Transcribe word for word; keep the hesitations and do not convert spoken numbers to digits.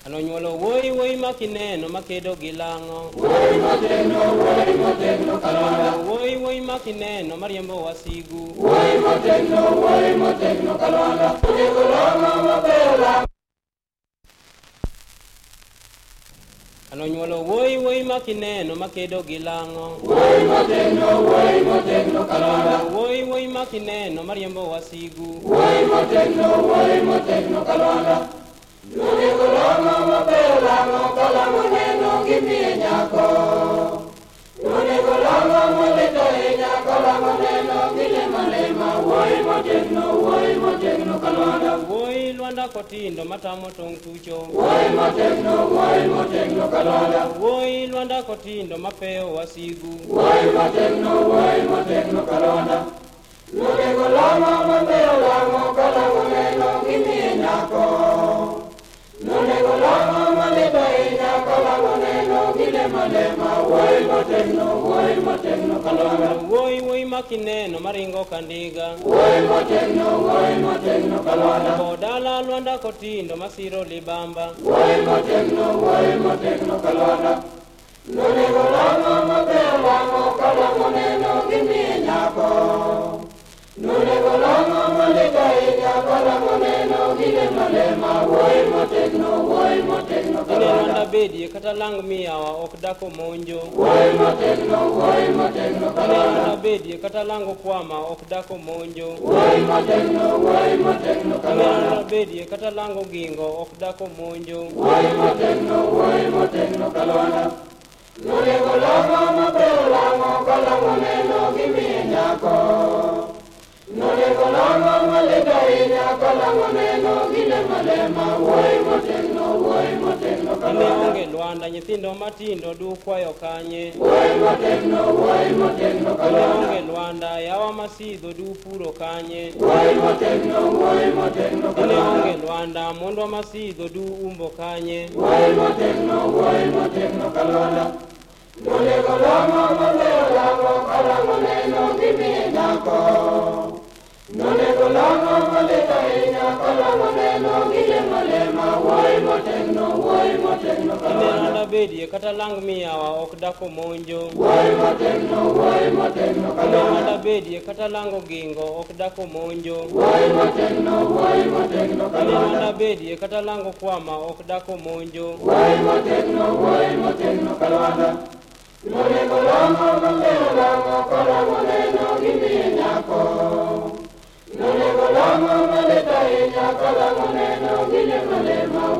Anonyuolo wuoyi wuoyi makineno makedo gi lang'o. Wuoyi motegno, wuoyi motegno kalonda. Wuoyi wuoyi makineno mariembo wasigu. Wuoyi motegno, wuoyi motegno kalonda. Onego lang'o maber lang'o. Anonyuolo wuoyi wuoyi makineno makedo gi lang'o. Wuoyi motegno, wuoyi motegno kalonda. Wuoyi wuoyi makineno mariembo wasigu. Wuoyi motegno, wuoyi motegno kalonda. Onego lang'o maber lang'o kalang'o neno gimiye nyako. Onego lang'o molit ahinya kalang'o neno gilema lema. Wuoyi motegno, wuoyi motegno kalonda. Wuoyi Lwanda kotindo matamo tong' tucho. Wuoyi motegno, wuoyi motegno kalonda. Wuoyi Lwanda kotindo mapeyo wasigu. Wuoyi motegno, wuoyi motegno kalonda. Onego lang'o maber lang'o kalang'o neno gimiye nyako. Onego lang'o malit ahinya kalang'o neno gilema lema. Wuoyi motegno, wuoyi motegno kalonda. Wuoyi wuoyi makineno maringo kandiga. Wuoyi motegno, wuoyi motegno kalonda. Bodala Lwanda kotindo masiro libamba. Wuoyi motegno, wuoyi motegno kalonda. Onego lang'o maber lang'o kalang'o neno gimiye nyako. Onego lang'o malit ahinya kalang'o neno gilema lema. Wuoyi motegno, wuoyi motegno Ine Lwanda kalonda. bedie kata lang' miyawa ok dako monjo. Wuoyi motegno, wuoyi motegno Ine Lwanda kalonda. bedie kata lang' kwama ok dako monjo. Wuoyi motegno, wuoyi motegno Ine kalonda. Lwanda bedie kata lang' gingo ok dako monjo. Wuoyi motegno, wuoyi motegno kalonda. Onego lang'o maber lang'o kalang'o neno gimiye nyako. Onego lang'o malit ahinya kalang'o neno gilema lema. Wuoyi motegno, wuoyi motegno Ine kalonda. onge Lwanda nyithindo matindo du kwayo kanye. Wuoyi motegno, wuoyi motegno Ine kalonda. onge Lwanda yawa masidho du puro kanye. Wuoyi motegno, wuoyi motegno Ine kalonda. onge Lwanda mondwa masidho du umbo kanye. Wuoyi motegno, wuoyi motegno kalonda. Onego lang'o maber lang'o kalang'o neno gimiye nyako. Onego lang'o malit ahinya kalang'o neno gilema lema. Wuoyi motegno, wuoyi motegno Ine kalonda. Lwanda bedie kata lang' miyawa ok dako monjo. Wuoyi motegno, wuoyi motegno Ine kalonda. Lwanda bedie kata lang' gingo ok dako monjo. Wuoyi motegno, wuoyi motegno Ine Lwanda kalonda. bedie kata lang' kwama ok dako monjo. Wuoyi motegno, wuoyi motegno kalonda. Onego lang'o maber lang'o kalang'o neno gimiye nyako. Onego lang'o malit ahinya kalang'o neno gilema lema.